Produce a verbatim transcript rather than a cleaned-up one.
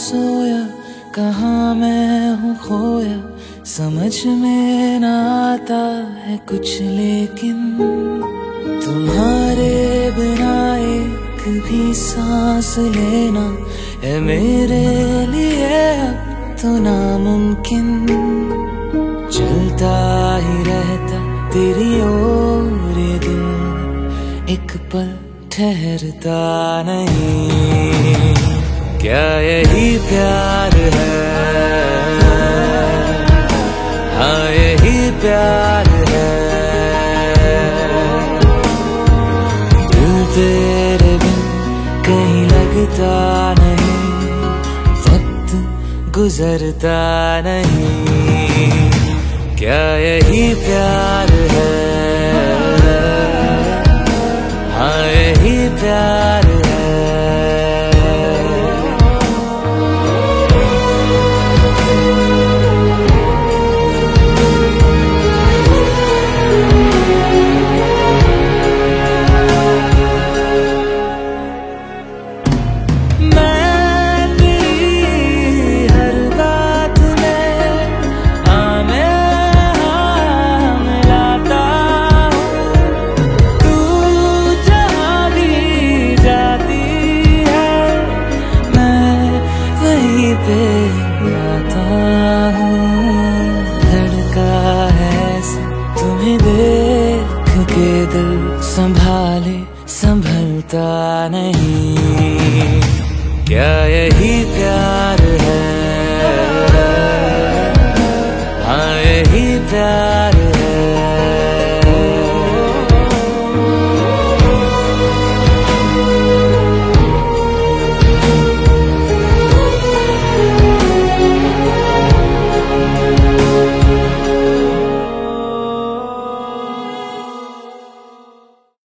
सोया, कहाँ मैं हूँ खोया, समझ में ना आता है कुछ लेकिन तुम्हारे बिना एक भी सांस लेना है मेरे लिए अब तो नामुमकिन। चलता ही रहता तेरी ओर ये दिल, एक पल ठहरता नहीं। क्या यही प्यार है? हाँ यही प्यार है। दिल तेरे बिन कहीं लगता नहीं, वक्त गुजरता नहीं। क्या यही प्यार है? हाँ यही प्यार है। तुम्हें देख के दिल संभाले संभलता नहीं। क्या यही